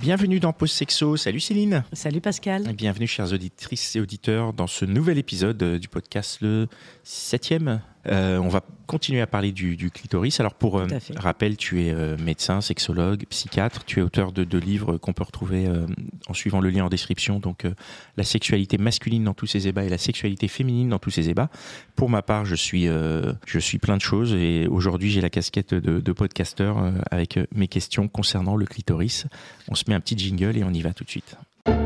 Bienvenue dans Pause Sexo. Salut Céline. Salut Pascal. Et bienvenue chères auditrices et auditeurs dans ce nouvel épisode du podcast, le 7e. On va continuer à parler du clitoris. Alors pour rappel, tu es médecin, sexologue, psychiatre. Tu es auteur de 2 livres qu'on peut retrouver en suivant le lien en description. Donc la sexualité masculine dans tous ses ébats et la sexualité féminine dans tous ses ébats. Pour ma part, je suis plein de choses et aujourd'hui j'ai la casquette de podcasteur avec mes questions concernant le clitoris. On se met un petit jingle et on y va tout de suite.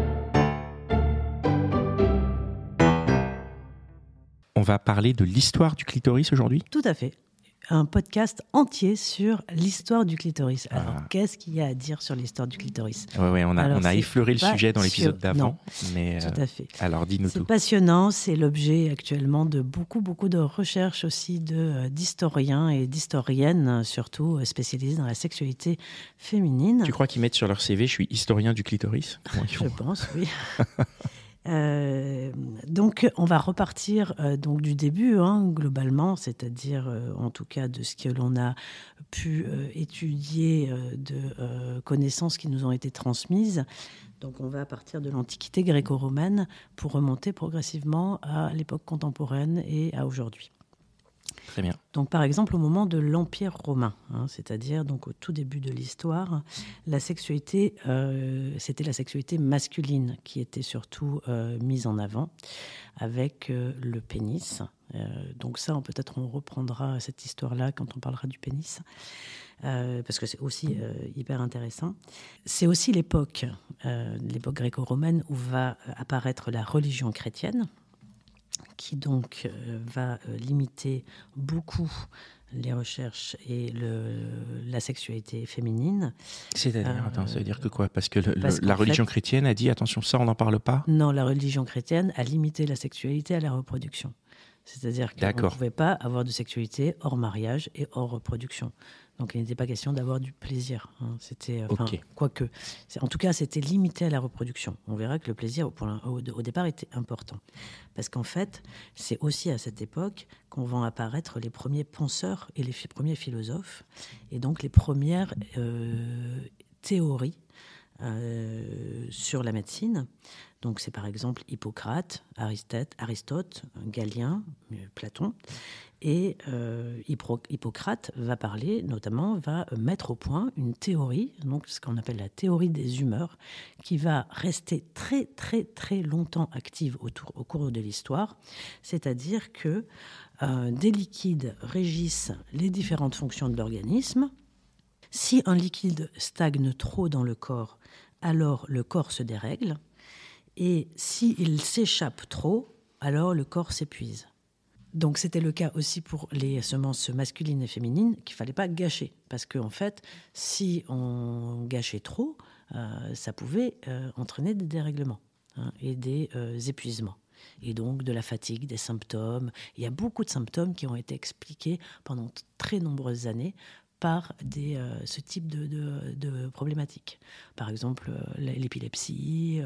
On va parler de l'histoire du clitoris aujourd'hui ? Tout à fait. Un podcast entier sur l'histoire du clitoris. Alors, qu'est-ce qu'il y a à dire sur l'histoire du clitoris ? Ouais, on a effleuré le sujet dans l'épisode d'avant. Mais tout à fait. Alors, dis-nous tout. C'est passionnant. C'est l'objet actuellement de beaucoup de recherches aussi d'historiens et d'historiennes, surtout spécialisés dans la sexualité féminine. Tu crois qu'ils mettent sur leur CV « Je suis historien du clitoris » ? Je pense, oui. Donc, on va repartir donc du début, globalement, c'est-à-dire en tout cas de ce que l'on a pu étudier de connaissances qui nous ont été transmises. Donc, on va partir de l'Antiquité gréco-romaine pour remonter progressivement à l'époque contemporaine et à aujourd'hui. Très bien. Donc, par exemple, au moment de l'Empire romain, c'est-à-dire donc au tout début de l'histoire, la sexualité, c'était la sexualité masculine qui était surtout mise en avant avec le pénis. Donc ça, peut-être on reprendra cette histoire-là quand on parlera du pénis, parce que c'est aussi hyper intéressant. C'est aussi l'époque gréco-romaine où va apparaître la religion chrétienne, qui donc va limiter beaucoup les recherches et la sexualité féminine. C'est-à-dire, ça veut dire que quoi ? Parce que la religion chrétienne a dit, attention, ça, on n'en parle pas ? Non, la religion chrétienne a limité la sexualité à la reproduction. C'est-à-dire qu'on ne pouvait pas avoir de sexualité hors mariage et hors reproduction. Donc, il n'était pas question d'avoir du plaisir. C'était, quoique. En tout cas, c'était limité à la reproduction. On verra que le plaisir, au départ, était important. Parce qu'en fait, c'est aussi à cette époque qu'on vont apparaître les premiers penseurs et les premiers philosophes. Et donc, les premières théories sur la médecine. Donc, c'est par exemple Hippocrate, Aristote, Galien, Platon. Et Hippocrate va mettre au point une théorie, donc ce qu'on appelle la théorie des humeurs, qui va rester très, très, très longtemps active au cours de l'histoire. C'est-à-dire que des liquides régissent les différentes fonctions de l'organisme. Si un liquide stagne trop dans le corps, alors le corps se dérègle. Et s'il s'échappe trop, alors le corps s'épuise. Donc c'était le cas aussi pour les semences masculines et féminines qu'il ne fallait pas gâcher. Parce qu'en fait, si on gâchait trop, ça pouvait entraîner des dérèglements et des épuisements. Et donc de la fatigue, des symptômes. Il y a beaucoup de symptômes qui ont été expliqués pendant très nombreuses années par ce type de problématiques. Par exemple, l'épilepsie,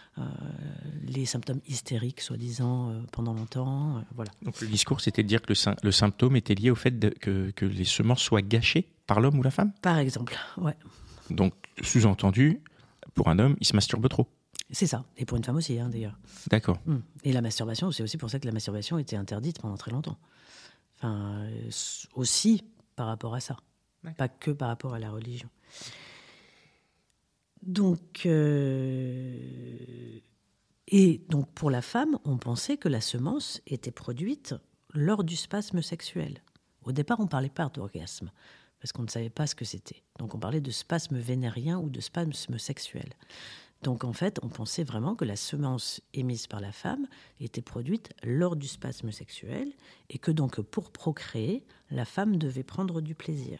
les symptômes hystériques, soi-disant, pendant longtemps. Voilà. Donc le discours, c'était de dire que le symptôme était lié au fait que les semences soient gâchées par l'homme ou la femme ? Par exemple, ouais. Donc, sous-entendu, pour un homme, il se masturbe trop. C'est ça, et pour une femme aussi, d'ailleurs. D'accord. Et la masturbation, c'est aussi pour ça que la masturbation était interdite pendant très longtemps. Enfin, aussi par rapport à ça. Pas que par rapport à la religion. Donc, pour la femme, on pensait que la semence était produite lors du spasme sexuel. Au départ, on ne parlait pas d'orgasme, parce qu'on ne savait pas ce que c'était. Donc, on parlait de spasme vénérien ou de spasme sexuel. Donc, en fait, on pensait vraiment que la semence émise par la femme était produite lors du spasme sexuel et que donc, pour procréer, la femme devait prendre du plaisir.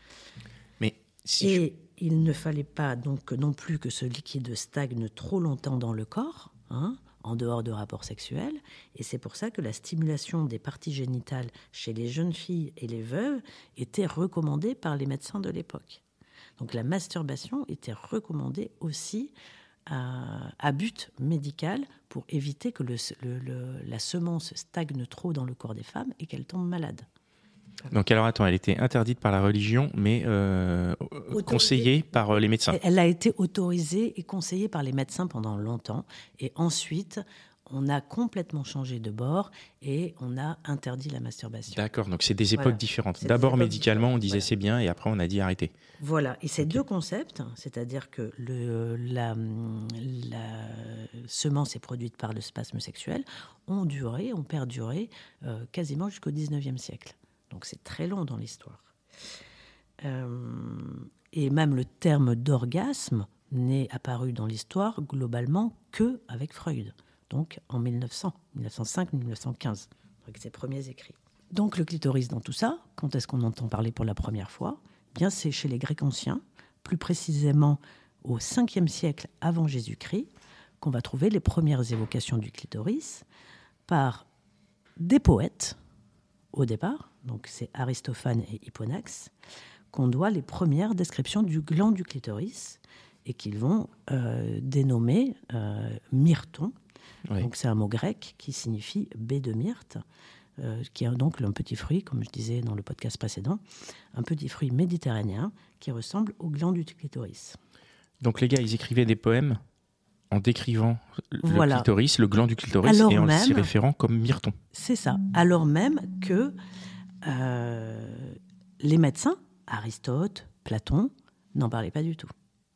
Il ne fallait pas donc non plus que ce liquide stagne trop longtemps dans le corps, en dehors de rapports sexuels. Et c'est pour ça que la stimulation des parties génitales chez les jeunes filles et les veuves était recommandée par les médecins de l'époque. Donc la masturbation était recommandée aussi à but médical pour éviter que la semence stagne trop dans le corps des femmes et qu'elles tombent malades. Donc alors attends, elle était interdite par la religion, mais conseillée par les médecins. Elle a été autorisée et conseillée par les médecins pendant longtemps. Et ensuite, on a complètement changé de bord et on a interdit la masturbation. D'accord, donc c'est des époques différentes. D'abord médicalement, on disait c'est bien, et après on a dit arrêtez. Voilà, et ces deux concepts, c'est-à-dire que la semence est produite par le spasme sexuel, ont perduré quasiment jusqu'au 19e siècle. Donc c'est très long dans l'histoire. Et même le terme d'orgasme n'est apparu dans l'histoire globalement qu'avec Freud. Donc en 1905-1915, avec ses premiers écrits. Donc le clitoris dans tout ça, quand est-ce qu'on entend parler pour la première fois ? Bien, c'est chez les Grecs anciens, plus précisément au 5e siècle avant Jésus-Christ, qu'on va trouver les premières évocations du clitoris par des poètes, au départ, donc c'est Aristophane et Hipponax, qu'on doit les premières descriptions du gland du clitoris et qu'ils vont dénommer myrton. Oui. Donc c'est un mot grec qui signifie baie de myrte, qui est donc un petit fruit, comme je disais dans le podcast précédent, un petit fruit méditerranéen qui ressemble au gland du clitoris. Donc les gars, ils écrivaient des poèmes en décrivant le clitoris, le gland du clitoris, alors et en s'y référant comme myrton. C'est ça. Alors même que les médecins, Aristote, Platon, n'en parlaient pas du tout.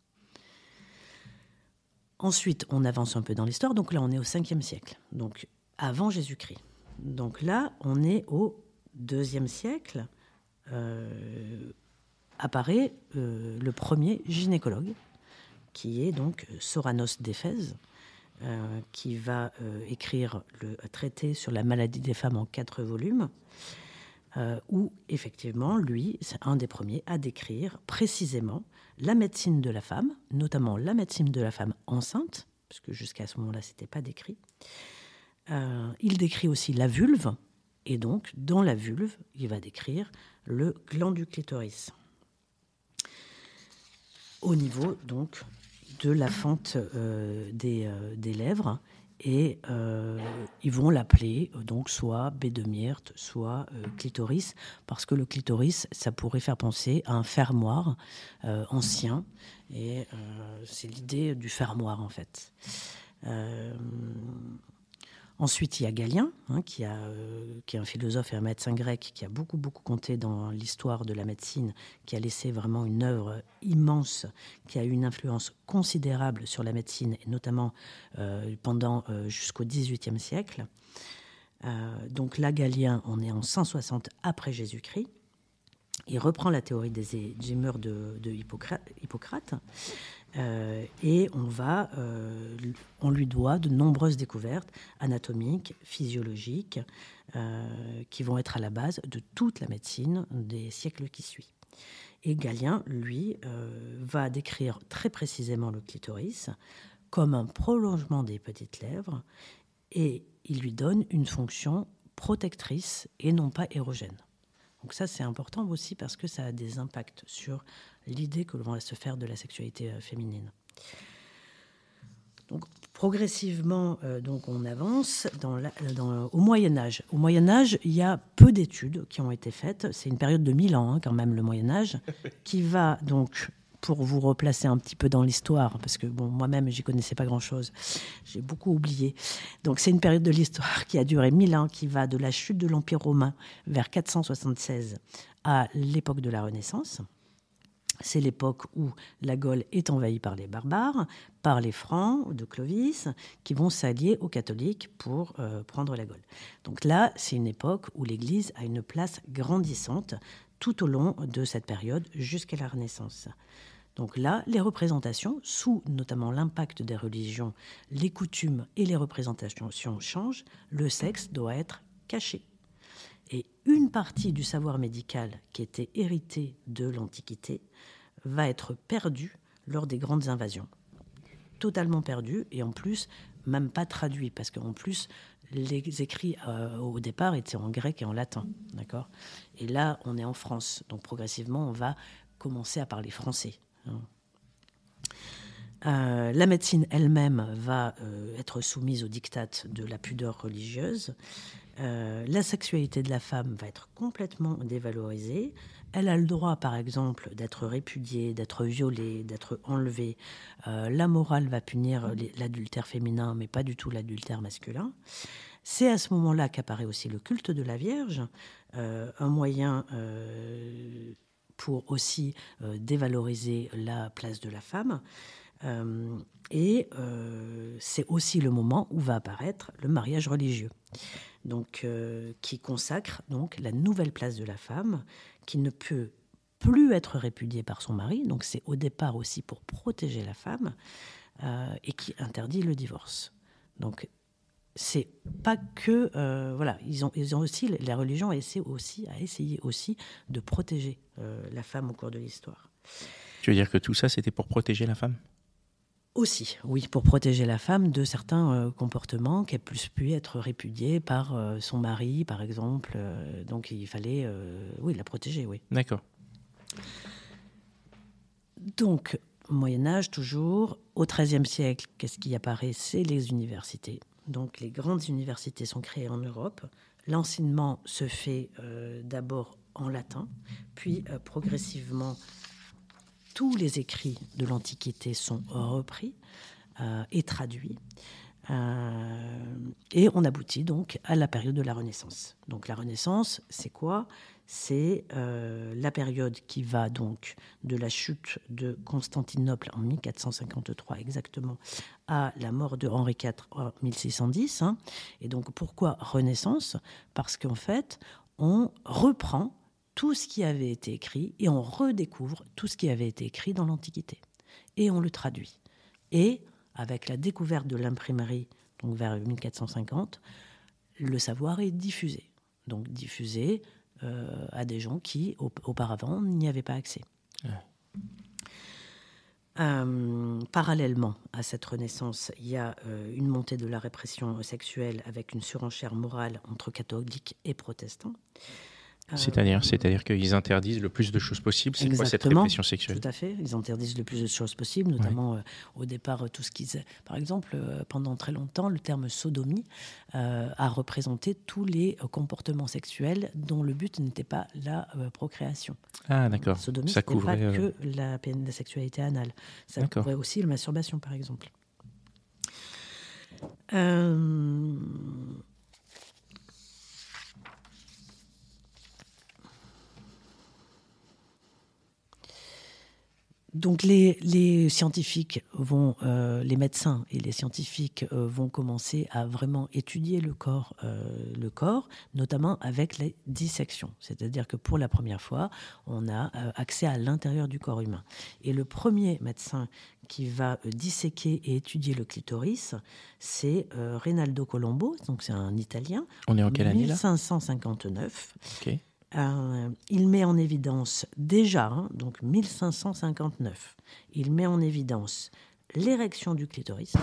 Ensuite, on avance un peu dans l'histoire. Donc là, on est au 5e siècle, donc avant Jésus-Christ. Donc là, on est au 2e siècle. Apparaît le premier gynécologue, qui est donc Soranos d'Éphèse, qui va écrire le traité sur la maladie des femmes en 4 volumes, où effectivement, lui, c'est un des premiers à décrire précisément la médecine de la femme, notamment la médecine de la femme enceinte, parce que jusqu'à ce moment-là, ce n'était pas décrit. Il décrit aussi la vulve, et donc, dans la vulve, il va décrire le gland du clitoris. Au niveau, donc, de la fente des lèvres, et ils vont l'appeler donc soit baie de myrte, soit clitoris, parce que le clitoris, ça pourrait faire penser à un fermoir ancien, et c'est l'idée du fermoir en fait. Ensuite, il y a Galien, qui est un philosophe et un médecin grec qui a beaucoup compté dans l'histoire de la médecine, qui a laissé vraiment une œuvre immense, qui a eu une influence considérable sur la médecine, et notamment pendant jusqu'au XVIIIe siècle. Donc là, Galien, on est en 160 après Jésus-Christ. Il reprend la théorie des humeurs de Hippocrate. Et on lui doit de nombreuses découvertes anatomiques, physiologiques, qui vont être à la base de toute la médecine des siècles qui suivent. Et Galien, lui, va décrire très précisément le clitoris comme un prolongement des petites lèvres, et il lui donne une fonction protectrice et non pas érogène. Donc ça, c'est important aussi parce que ça a des impacts sur l'idée que l'on va se faire de la sexualité féminine. Donc, progressivement, donc on avance au Moyen-Âge. Au Moyen-Âge, il y a peu d'études qui ont été faites. C'est une période de 1000 ans, quand même, le Moyen-Âge, qui va donc, pour vous replacer un petit peu dans l'histoire, parce que bon, moi-même, j'y connaissais pas grand-chose, j'ai beaucoup oublié. Donc, c'est une période de l'histoire qui a duré 1000 ans, qui va de la chute de l'Empire romain vers 476 à l'époque de la Renaissance. C'est l'époque où la Gaule est envahie par les barbares, par les Francs de Clovis, qui vont s'allier aux catholiques pour prendre la Gaule. Donc là, c'est une époque où l'Église a une place grandissante tout au long de cette période jusqu'à la Renaissance. Donc là, les représentations, sous notamment l'impact des religions, les coutumes et les représentations changent, le sexe doit être caché. Et une partie du savoir médical qui était hérité de l'Antiquité va être perdue lors des grandes invasions. Totalement perdue, et en plus, même pas traduit, parce qu'en plus, les écrits au départ étaient en grec et en latin. D'accord ? Et là, on est en France, donc progressivement, on va commencer à parler français. La médecine elle-même va être soumise aux diktats de la pudeur religieuse. La sexualité de la femme va être complètement dévalorisée. Elle a le droit, par exemple, d'être répudiée, d'être violée, d'être enlevée. La morale va punir l'adultère féminin, mais pas du tout l'adultère masculin. C'est à ce moment-là qu'apparaît aussi le culte de la Vierge, un moyen pour aussi dévaloriser la place de la femme. C'est aussi le moment où va apparaître le mariage religieux, donc, qui consacre donc la nouvelle place de la femme, qui ne peut plus être répudiée par son mari. Donc c'est au départ aussi pour protéger la femme, et qui interdit le divorce. Donc c'est pas que voilà, ils ont aussi, la religion a essayé aussi de protéger la femme au cours de l'histoire. Tu veux dire que tout ça, c'était pour protéger la femme ? Aussi, oui, pour protéger la femme de certains comportements qu'elle puisse plus être répudiée par son mari, par exemple. Donc il fallait, la protéger, oui. D'accord. Donc, Moyen-Âge, toujours. Au XIIIe siècle, qu'est-ce qui apparaît ? C'est les universités. Donc les grandes universités sont créées en Europe. L'enseignement se fait d'abord en latin, puis progressivement, tous les écrits de l'Antiquité sont repris et traduits. Et on aboutit donc à la période de la Renaissance. Donc la Renaissance, c'est quoi ? C'est la période qui va donc de la chute de Constantinople en 1453 exactement à la mort de Henri IV en 1610. Et donc pourquoi Renaissance ? Parce qu'en fait, on reprend tout ce qui avait été écrit et on redécouvre tout ce qui avait été écrit dans l'Antiquité. Et on le traduit. Et avec la découverte de l'imprimerie, donc vers 1450, le savoir est diffusé. Donc diffusé à des gens qui, auparavant, n'y avaient pas accès. Parallèlement à cette renaissance, il y a une montée de la répression sexuelle avec une surenchère morale entre catholiques et protestants. C'est-à-dire qu'ils interdisent le plus de choses possibles. C'est quoi cette répression sexuelle ? Tout à fait. Ils interdisent le plus de choses possibles, notamment au départ tout ce qu'ils... Par exemple, pendant très longtemps, le terme sodomie a représenté tous les comportements sexuels dont le but n'était pas la procréation. Ah, d'accord. Sodomie, ça couvrait pas que la sexualité anale. Ça couvrait aussi la masturbation, par exemple. Donc les scientifiques vont, les médecins et les scientifiques vont commencer à vraiment étudier le corps, notamment avec les dissections. C'est-à-dire que pour la première fois, on a accès à l'intérieur du corps humain. Et le premier médecin qui va disséquer et étudier le clitoris, c'est Rinaldo Colombo, donc c'est un Italien. On est en quelle année là ? 1559. Ok. Il met en évidence déjà, donc 1559, il met en évidence l'érection du clitoris.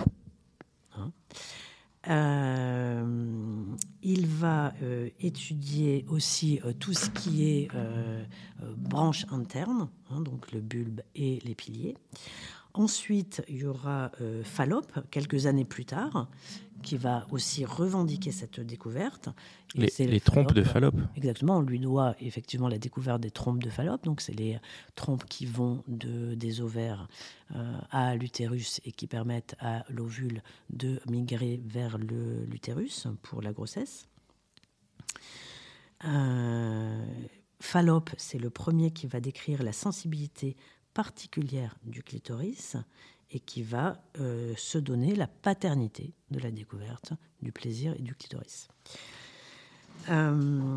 Il va étudier aussi tout ce qui est branche interne, donc le bulbe et les piliers. Ensuite, il y aura Fallope, quelques années plus tard, qui va aussi revendiquer cette découverte. Les trompes de Fallope. Exactement, on lui doit effectivement la découverte des trompes de Fallope. Donc, c'est les trompes qui vont des ovaires à l'utérus et qui permettent à l'ovule de migrer vers l'utérus pour la grossesse. Fallope, c'est le premier qui va décrire la sensibilité particulière du clitoris et qui va se donner la paternité de la découverte du plaisir et du clitoris. À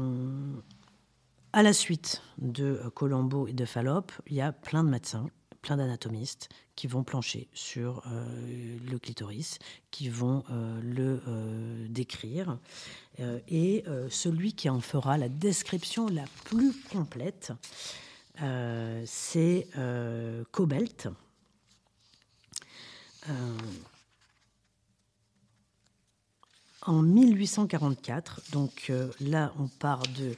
la suite de Colombo et de Fallope, il y a plein de médecins, plein d'anatomistes qui vont plancher sur le clitoris, qui vont le décrire. Et celui qui en fera la description la plus complète, c'est Cobelt. En 1844, donc là on part de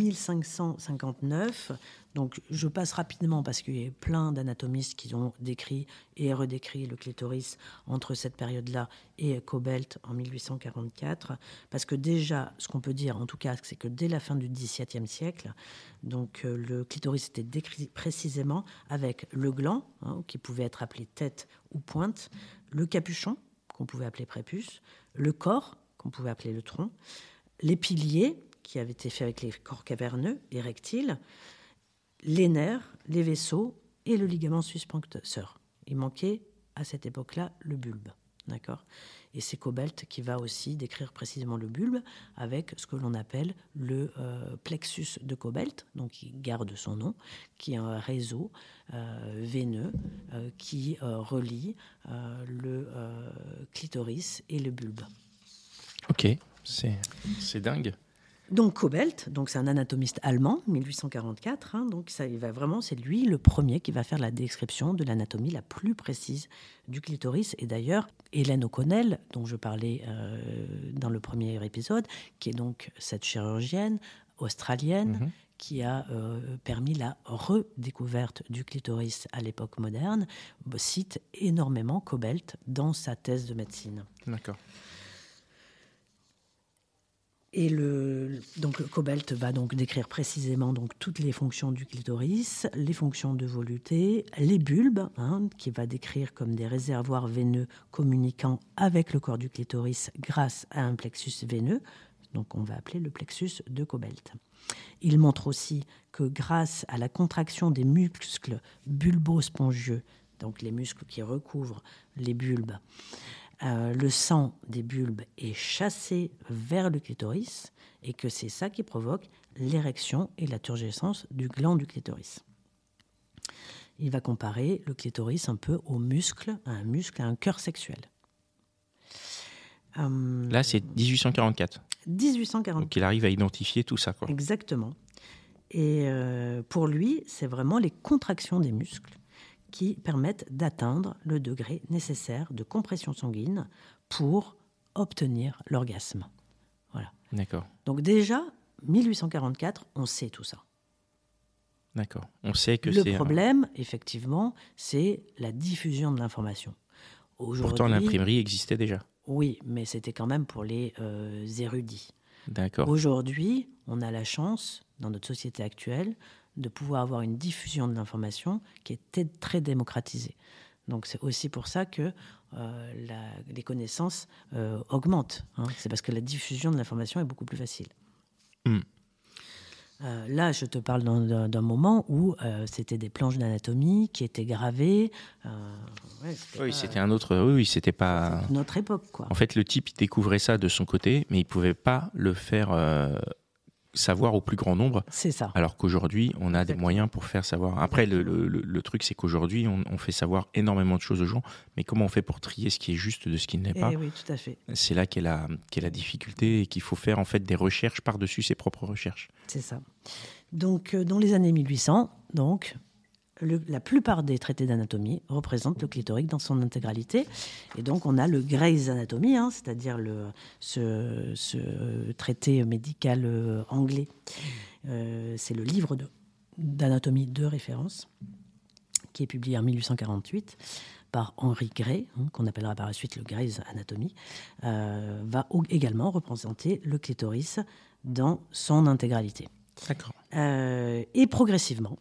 1559, donc je passe rapidement parce qu'il y a plein d'anatomistes qui ont décrit et redécrit le clitoris entre cette période-là et Kobelt en 1844, parce que déjà, ce qu'on peut dire en tout cas, c'est que dès la fin du XVIIe siècle, donc le clitoris était décrit précisément avec le gland, qui pouvait être appelé tête ou pointe, le capuchon, qu'on pouvait appeler prépuce, le corps, qu'on pouvait appeler le tronc, les piliers, qui avaient été faits avec les corps caverneux, érectiles, les nerfs, les vaisseaux et le ligament suspenseur. Il manquait à cette époque-là le bulbe. D'accord ? Et c'est Kobelt qui va aussi décrire précisément le bulbe avec ce que l'on appelle le plexus de Kobelt, donc qui garde son nom, qui est un réseau veineux qui relie le clitoris et le bulbe. Ok, c'est dingue. Donc Kobelt, donc c'est un anatomiste allemand, 1844. Donc ça, c'est lui le premier qui va faire la description de l'anatomie la plus précise du clitoris. Et d'ailleurs, Hélène O'Connell, dont je parlais dans le premier épisode, qui est donc cette chirurgienne australienne qui a permis la redécouverte du clitoris à l'époque moderne, cite énormément Kobelt dans sa thèse de médecine. D'accord. Et donc Kobelt va donc décrire précisément donc toutes les fonctions du clitoris, les fonctions de volupté, les bulbes, qui va décrire comme des réservoirs veineux communiquant avec le corps du clitoris grâce à un plexus veineux, donc on va appeler le plexus de Kobelt. Il montre aussi que grâce à la contraction des muscles bulbo-spongieux, donc les muscles qui recouvrent les bulbes, le sang des bulbes est chassé vers le clitoris et que c'est ça qui provoque l'érection et la turgescence du gland du clitoris. Il va comparer le clitoris un peu à un cœur sexuel. Là, c'est 1844. 1844. Donc, il arrive à identifier tout ça, quoi. Exactement. Et pour lui, c'est vraiment les contractions des muscles qui permettent d'atteindre le degré nécessaire de compression sanguine pour obtenir l'orgasme. Voilà. D'accord. Donc déjà, 1844, on sait tout ça. D'accord. On sait que le problème, effectivement, c'est la diffusion de l'information. Pourtant, l'imprimerie existait déjà. Oui, mais c'était quand même pour les érudits. D'accord. Aujourd'hui, on a la chance, dans notre société actuelle, de pouvoir avoir une diffusion de l'information qui est très démocratisée. Donc c'est aussi pour ça que les connaissances augmentent. C'est parce que la diffusion de l'information est beaucoup plus facile. Là, je te parle d'un moment où c'était des planches d'anatomie qui étaient gravées. C'était un autre. Oui, c'était pas. C'était notre époque, quoi. En fait, le type, il découvrait ça de son côté, mais il pouvait pas le faire savoir au plus grand nombre. C'est ça. Alors qu'aujourd'hui, on a des moyens pour faire savoir. Après, le truc, c'est qu'aujourd'hui, on fait savoir énormément de choses aux gens, mais comment on fait pour trier ce qui est juste de ce qui ne l'est pas ? Oui, tout à fait. C'est là qu'est la difficulté et qu'il faut faire en fait des recherches par-dessus ses propres recherches. C'est ça. Donc, dans les années 1800, donc, la plupart des traités d'anatomie représentent le clitoris dans son intégralité. Et donc, on a le Gray's Anatomy, c'est-à-dire ce traité médical anglais. C'est le livre d'anatomie de référence qui est publié en 1848 par Henry Gray, qu'on appellera par la suite le Gray's Anatomy, va également représenter le clitoris dans son intégralité. D'accord. Et progressivement,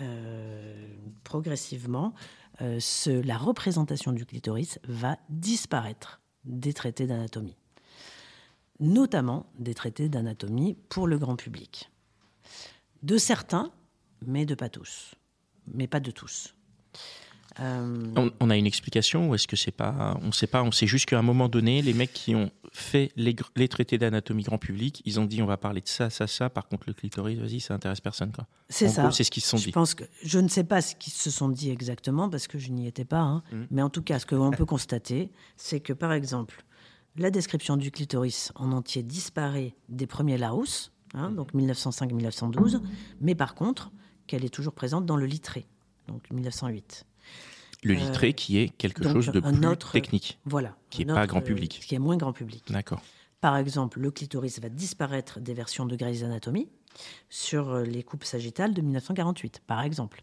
la représentation du clitoris va disparaître des traités d'anatomie, notamment des traités d'anatomie pour le grand public. De certains, mais pas de tous. On a une explication ou est-ce que c'est pas... On sait pas, on sait juste qu'à un moment donné, les mecs qui ont fait les traités d'anatomie grand public, ils ont dit on va parler de ça. Par contre, le clitoris, vas-y, ça intéresse personne, quoi. C'est ça. Gros, c'est ce qu'ils se sont dit. Je ne sais pas ce qu'ils se sont dit exactement parce que je n'y étais pas. Mais en tout cas, ce que l'on peut constater, c'est que, par exemple, la description du clitoris en entier disparaît des premiers Larousse, donc 1905-1912, mais par contre, qu'elle est toujours présente dans le Littré, donc 1908. Le Littré qui est quelque chose de plus technique, voilà, qui n'est pas grand public. Qui est moins grand public. D'accord. Par exemple, le clitoris va disparaître des versions de Grey's Anatomy sur les coupes sagittales de 1948, par exemple.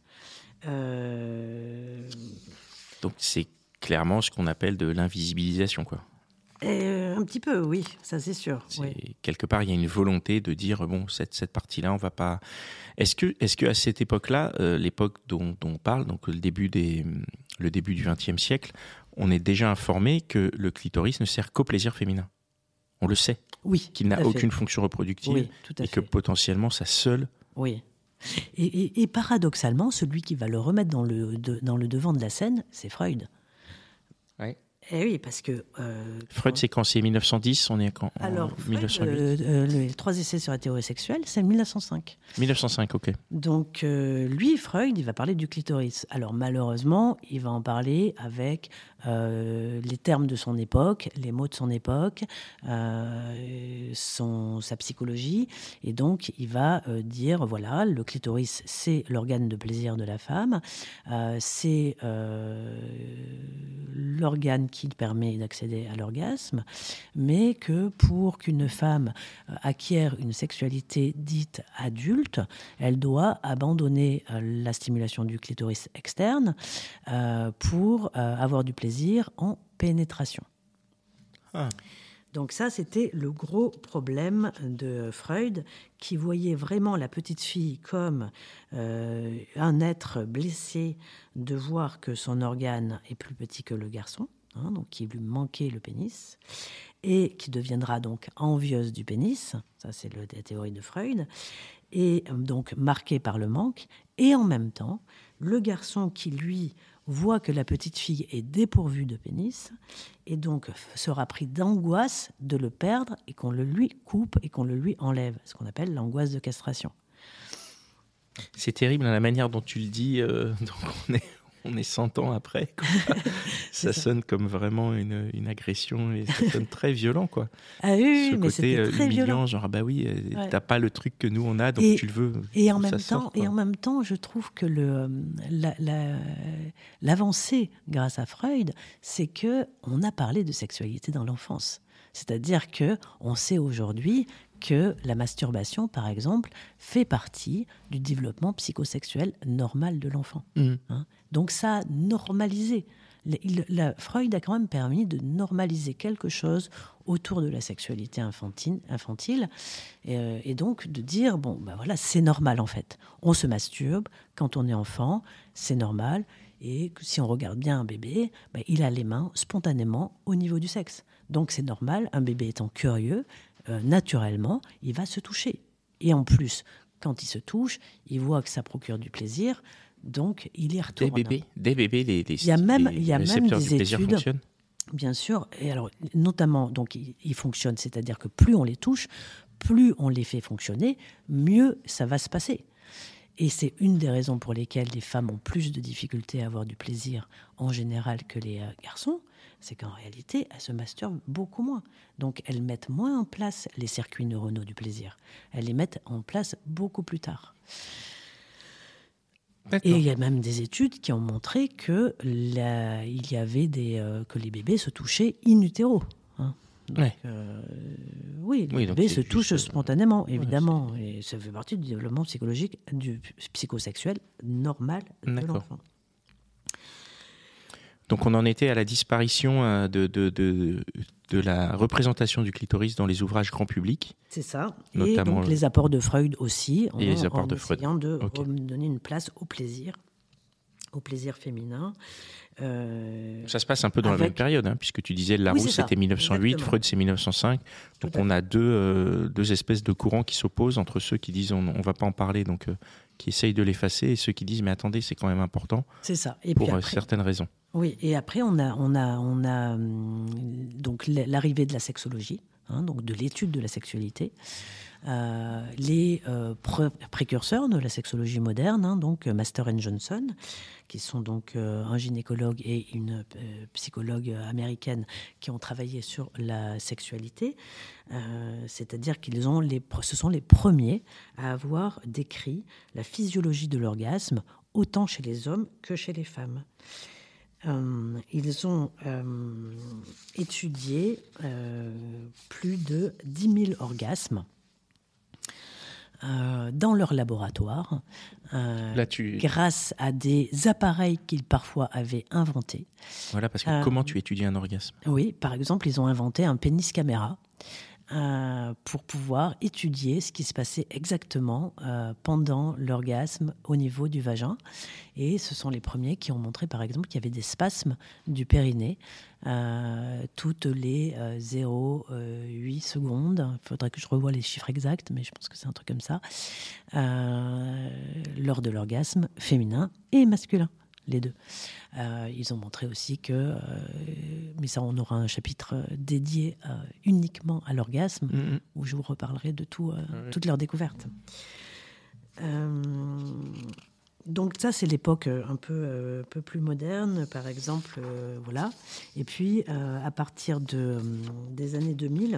Donc c'est clairement ce qu'on appelle de l'invisibilisation, quoi. Un petit peu, oui, ça c'est sûr. Oui. Quelque part, il y a une volonté de dire bon, cette partie-là, on va pas. Est-ce que à cette époque-là, l'époque dont on parle, donc le début du XXe siècle, on est déjà informé que le clitoris ne sert qu'au plaisir féminin. On le sait. Oui. Qu'il n'a aucune fonction reproductive, oui, tout à et fait. que potentiellement sa seule. Oui. Et paradoxalement, celui qui va le remettre dans le devant de la scène, c'est Freud. Ouais. Eh oui, parce que... Freud, c'est quand? C'est 1910? On est quand? Alors, en 1908 les 3 essais sur la théorie sexuelle, c'est 1905. 1905, ok. Donc, lui, Freud, il va parler du clitoris. Alors, malheureusement, il va en parler avec les termes de son époque, les mots de son époque, sa psychologie. Et donc, il va dire, voilà, le clitoris, c'est l'organe de plaisir de la femme. C'est l'organe qui permet d'accéder à l'orgasme, mais que pour qu'une femme acquiert une sexualité dite adulte, elle doit abandonner la stimulation du clitoris externe pour avoir du plaisir en pénétration. Ah. Donc ça, c'était le gros problème de Freud, qui voyait vraiment la petite fille comme un être blessé de voir que son organe est plus petit que le garçon, donc qui lui manquait le pénis, et qui deviendra donc envieuse du pénis, ça c'est la théorie de Freud, et donc marquée par le manque, et en même temps, le garçon qui, lui, voit que la petite fille est dépourvue de pénis, et donc sera pris d'angoisse de le perdre, et qu'on le lui coupe, et qu'on le lui enlève, ce qu'on appelle l'angoisse de castration. C'est terrible la manière dont tu le dis, donc on est 100 ans après, quoi. ça sonne comme vraiment une agression, et ça sonne très violent, quoi. Ah oui, ce mais côté très humiliant, violent. genre bah oui, ouais. T'as pas le truc que nous on a, donc tu le veux. Et en même temps, je trouve que l'avancée grâce à Freud, c'est que on a parlé de sexualité dans l'enfance. C'est-à-dire que on sait aujourd'hui que la masturbation, par exemple, fait partie du développement psychosexuel normal de l'enfant. Donc ça a normalisé. Freud a quand même permis de normaliser quelque chose autour de la sexualité infantile et donc de dire, bon, ben voilà, c'est normal en fait. On se masturbe quand on est enfant, c'est normal. Et si on regarde bien un bébé, ben, il a les mains spontanément au niveau du sexe. Donc c'est normal, un bébé étant curieux, naturellement, il va se toucher. Et en plus, quand il se touche, il voit que ça procure du plaisir, donc il y retourne. Des bébés, il y a même des études, fonctionnent. Bien sûr, et alors notamment, donc ils fonctionnent, c'est-à-dire que plus on les touche, plus on les fait fonctionner, mieux ça va se passer. Et c'est une des raisons pour lesquelles les femmes ont plus de difficultés à avoir du plaisir en général que les garçons, c'est qu'en réalité, elles se masturbent beaucoup moins. Donc, elles mettent moins en place les circuits neuronaux du plaisir. Elles les mettent en place beaucoup plus tard. D'accord. Et il y a même des études qui ont montré que il y avait que les bébés se touchaient in utero. Donc, oui, les bébés se touchent spontanément, évidemment. Et ça fait partie du développement psychologique, du psychosexuel normal de l'enfant. Donc on en était à la disparition de la représentation du clitoris dans les ouvrages grand public. C'est ça. Notamment et donc les apports de Freud aussi, et les apports de Freud. essayant de donner une place au plaisir féminin. Ça se passe un peu dans la même période, puisque tu disais Larousse, c'était 1908, exactement. Freud, c'est 1905. Donc on a deux espèces de courants qui s'opposent entre ceux qui disent on ne va pas en parler, donc qui essayent de l'effacer, et ceux qui disent mais attendez, c'est quand même important. C'est ça. Et pour puis après, certaines raisons. Oui, et après on a donc l'arrivée de la sexologie, donc de l'étude de la sexualité. Les précurseurs de la sexologie moderne, donc Master and Johnson, qui sont donc un gynécologue et une psychologue américaine qui ont travaillé sur la sexualité, c'est-à-dire ce sont les premiers à avoir décrit la physiologie de l'orgasme, autant chez les hommes que chez les femmes. ils ont étudié plus de 10 000 orgasmes dans leur laboratoire, grâce à des appareils qu'ils parfois avaient inventés. Voilà, parce que comment tu étudies un orgasme ? Oui, par exemple, ils ont inventé un pénis caméra pour pouvoir étudier ce qui se passait exactement pendant l'orgasme au niveau du vagin. Et ce sont les premiers qui ont montré, par exemple, qu'il y avait des spasmes du périnée toutes les 0,8 secondes. Il faudrait que je revoie les chiffres exacts, mais je pense que c'est un truc comme ça, lors de l'orgasme féminin et masculin. Les deux. Ils ont montré aussi que, mais ça on aura un chapitre dédié uniquement à l'orgasme, où je vous reparlerai de toutes leurs découvertes. Donc ça c'est l'époque un peu plus moderne, par exemple, voilà. Et puis à partir des années 2000,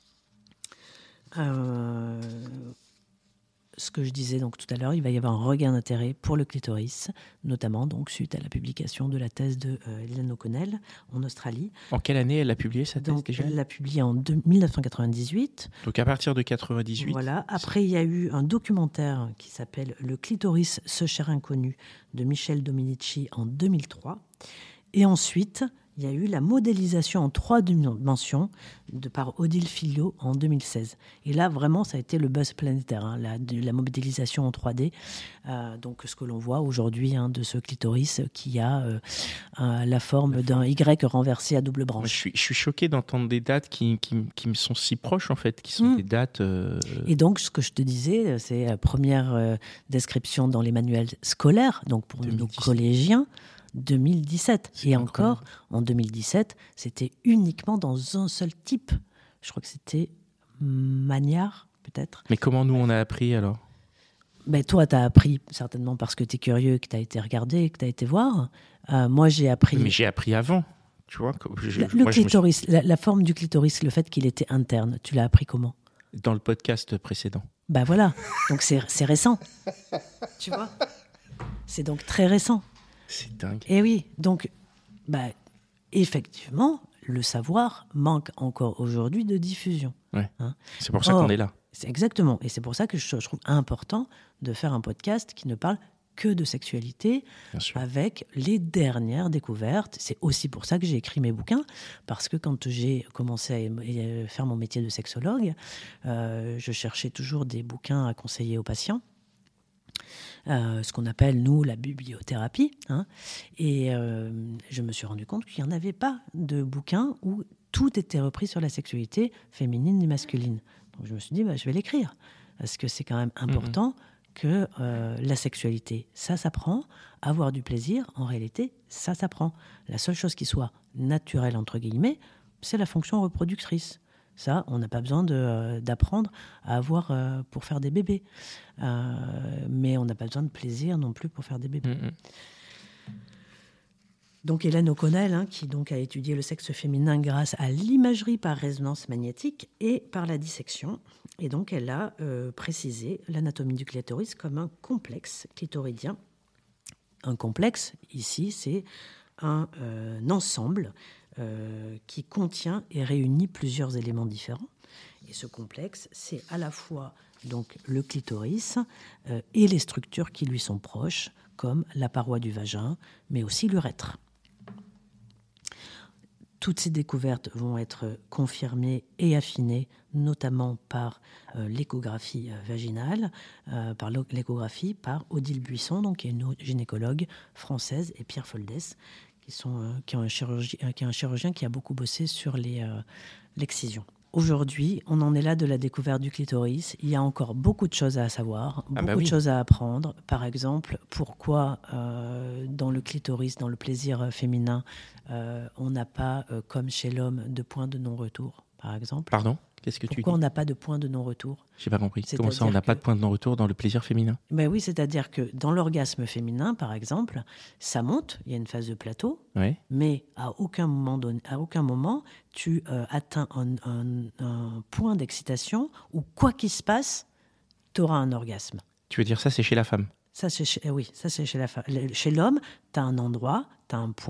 ce que je disais donc tout à l'heure, il va y avoir un regain d'intérêt pour le clitoris, notamment donc suite à la publication de la thèse de Hélène O'Connell en Australie. En quelle année elle a publié sa thèse déjà ? Elle l'a publiée en 1998. Donc à partir de 98. Voilà. Après, il y a eu un documentaire qui s'appelle « Le clitoris, ce cher inconnu » de Michel Dominici en 2003. Et ensuite, il y a eu la modélisation en 3 dimensions par Odile Fillot en 2016. Et là, vraiment, ça a été le buzz planétaire, hein, la modélisation en 3D. Donc, ce que l'on voit aujourd'hui de ce clitoris qui a la forme d'un Y renversé à double branche. Moi, je suis choqué d'entendre des dates qui me sont si proches, en fait, qui sont des dates... Et donc, ce que je te disais, c'est la première description dans les manuels scolaires, donc pour nos collégiens, 2017. Et encore, en 2017, c'était uniquement dans un seul type. Je crois que c'était Magnard, peut-être. Mais comment nous, on a appris alors ? Ben, toi, tu as appris certainement parce que tu es curieux, que tu as été regarder, que tu as été voir. Moi, j'ai appris... Mais j'ai appris avant, tu vois. Clitoris, la forme du clitoris, le fait qu'il était interne, tu l'as appris comment ? Dans le podcast précédent. Ben voilà, donc c'est récent. Tu vois ? C'est donc très récent. C'est dingue. Et oui, donc, effectivement, le savoir manque encore aujourd'hui de diffusion. Ouais. C'est pour ça qu'on est là. C'est exactement. Et c'est pour ça que je trouve important de faire un podcast qui ne parle que de sexualité, avec les dernières découvertes. C'est aussi pour ça que j'ai écrit mes bouquins, parce que quand j'ai commencé à faire mon métier de sexologue, je cherchais toujours des bouquins à conseiller aux patients. Ce qu'on appelle, nous, la bibliothérapie. Et je me suis rendu compte qu'il n'y en avait pas de bouquin où tout était repris sur la sexualité féminine et masculine. Donc je me suis dit, je vais l'écrire. Parce que c'est quand même important que la sexualité, ça s'apprend. Avoir du plaisir, en réalité, ça s'apprend. La seule chose qui soit naturelle, entre guillemets, c'est la fonction reproductrice. Ça, on n'a pas besoin d'apprendre à avoir pour faire des bébés. Mais on n'a pas besoin de plaisir non plus pour faire des bébés. Donc Hélène O'Connell, qui donc a étudié le sexe féminin grâce à l'imagerie par résonance magnétique et par la dissection. Et donc elle a précisé l'anatomie du clitoris comme un complexe clitoridien. Un complexe, ici, c'est un ensemble qui contient et réunit plusieurs éléments différents. Et ce complexe, c'est à la fois donc, le clitoris et les structures qui lui sont proches, comme la paroi du vagin, mais aussi l'urètre. Toutes ces découvertes vont être confirmées et affinées, notamment par l'échographie vaginale, par Odile Buisson, donc, qui est une gynécologue française, et Pierre Foldès, qui est un chirurgien qui a beaucoup bossé sur l'excision. Aujourd'hui, on en est là de la découverte du clitoris. Il y a encore beaucoup de choses à savoir, beaucoup de choses à apprendre. Par exemple, pourquoi dans le clitoris, dans le plaisir féminin, on n'a pas, comme chez l'homme, de point de non-retour, par exemple. Pardon ? Qu'est-ce que tu dis ? Pourquoi on n'a pas de point de non-retour ? J'ai pas compris. Comment ça, on n'a pas de point de non-retour dans le plaisir féminin ? Oui, c'est-à-dire que dans l'orgasme féminin, par exemple, ça monte, il y a une phase de plateau, mais à aucun moment, tu atteins un point d'excitation où, quoi qu'il se passe, tu auras un orgasme. Tu veux dire ça, c'est chez la femme ? Oui, ça c'est chez la femme. Chez l'homme, tu as un endroit, tu as un point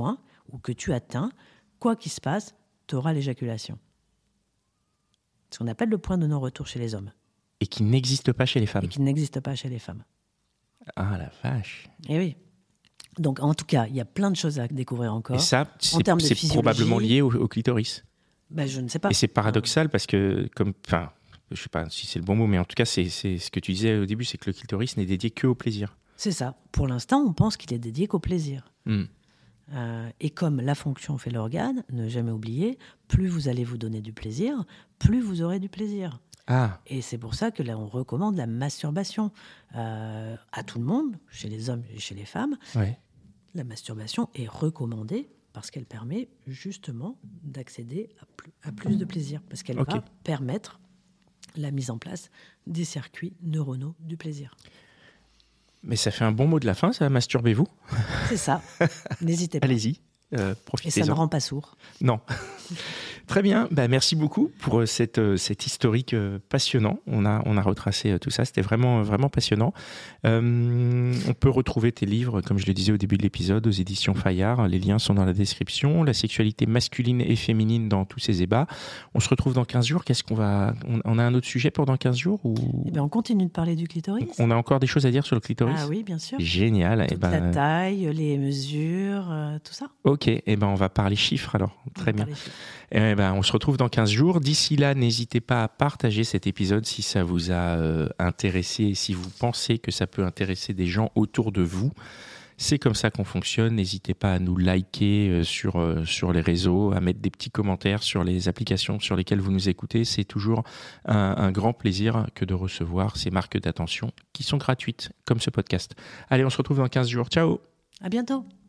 ou que tu atteins, quoi qu'il se passe, tu auras l'éjaculation. Ce qu'on appelle le point de non-retour chez les hommes. Et qui n'existe pas chez les femmes. Et qui n'existe pas chez les femmes. Ah la vache. Et oui. Donc en tout cas, il y a plein de choses à découvrir encore. Et ça, c'est probablement lié au clitoris. Ben, je ne sais pas. Et c'est paradoxal parce que, je ne sais pas si c'est le bon mot, mais en tout cas, c'est ce que tu disais au début, c'est que le clitoris n'est dédié qu'au plaisir. C'est ça. Pour l'instant, on pense qu'il est dédié qu'au plaisir. Et comme la fonction fait l'organe, ne jamais oublier, plus vous allez vous donner du plaisir, plus vous aurez du plaisir. Ah. Et c'est pour ça que là, on recommande la masturbation à tout le monde, chez les hommes et chez les femmes. Ouais. La masturbation est recommandée parce qu'elle permet justement d'accéder à plus de plaisir, parce qu'elle va permettre la mise en place des circuits neuronaux du plaisir. Mais ça fait un bon mot de la fin, ça, masturbez-vous. C'est ça, n'hésitez pas. Allez-y, profitez-en. Et ça ne rend pas sourd. Non. Très bien, merci beaucoup pour cet historique passionnant. On a retracé tout ça, c'était vraiment, vraiment passionnant. On peut retrouver tes livres, comme je le disais au début de l'épisode, aux éditions Fayard. Les liens sont dans la description. La sexualité masculine et féminine dans tous ces ébats. On se retrouve dans 15 jours. On a un autre sujet pour dans 15 jours ou... on continue de parler du clitoris. On a encore des choses à dire sur le clitoris? Ah oui, bien sûr. Génial. La taille, les mesures, tout ça. Ok, on va parler chiffres alors. Très bien. On se retrouve dans 15 jours. D'ici là, n'hésitez pas à partager cet épisode si ça vous a intéressé et si vous pensez que ça peut intéresser des gens autour de vous. C'est comme ça qu'on fonctionne. N'hésitez pas à nous liker sur les réseaux, à mettre des petits commentaires sur les applications sur lesquelles vous nous écoutez. C'est toujours un grand plaisir que de recevoir ces marques d'attention qui sont gratuites, comme ce podcast. Allez, on se retrouve dans 15 jours. Ciao! À bientôt!